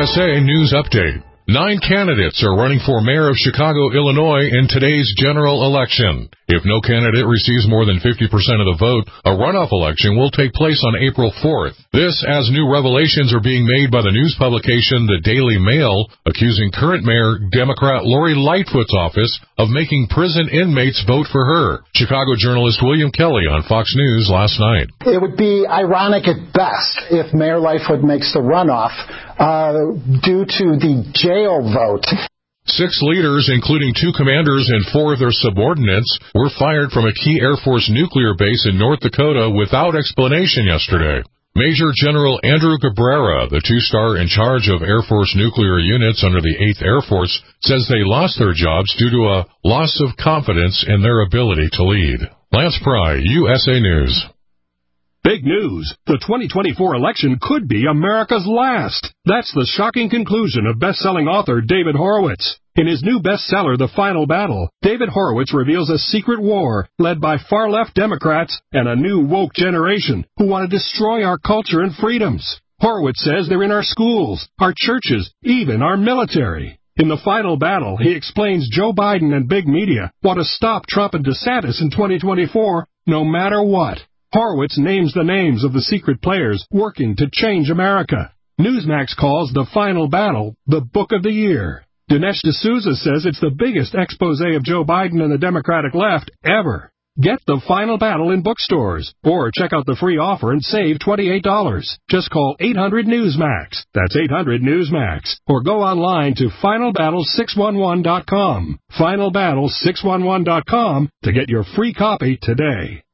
USA News Update. 9 candidates are running for mayor of Chicago, Illinois in today's general election. If no candidate receives more than 50% of the vote, a runoff election will take place on April 4th. This as new revelations are being made by the news publication The Daily Mail, accusing current mayor Democrat Lori Lightfoot's office of making prison inmates vote for her. Chicago journalist William Kelly on Fox News last night. It would be ironic at best if Mayor Lightfoot makes the runoff due to the jail vote. 6 leaders, including 2 commanders and 4 of their subordinates, were fired from a key Air Force nuclear base in North Dakota without explanation yesterday. Major General Andrew Cabrera, the 2-star in charge of Air Force nuclear units under the 8th Air Force, says they lost their jobs due to a loss of confidence in their ability to lead. Lance Pry, USA News. Big news. The 2024 election could be America's last. That's the shocking conclusion of best-selling author David Horowitz. In his new bestseller, The Final Battle, David Horowitz reveals a secret war led by far-left Democrats and a new woke generation who want to destroy our culture and freedoms. Horowitz says they're in our schools, our churches, even our military. In The Final Battle, he explains Joe Biden and big media want to stop Trump and DeSantis in 2024 no matter what. Horowitz names the names of the secret players working to change America. Newsmax calls The Final Battle the book of the year. Dinesh D'Souza says it's the biggest expose of Joe Biden and the Democratic left ever. Get The Final Battle in bookstores, or check out the free offer and save $28. Just call 800-NEWSMAX. That's 800-NEWSMAX. Or go online to finalbattle611.com. Finalbattle611.com to get your free copy today.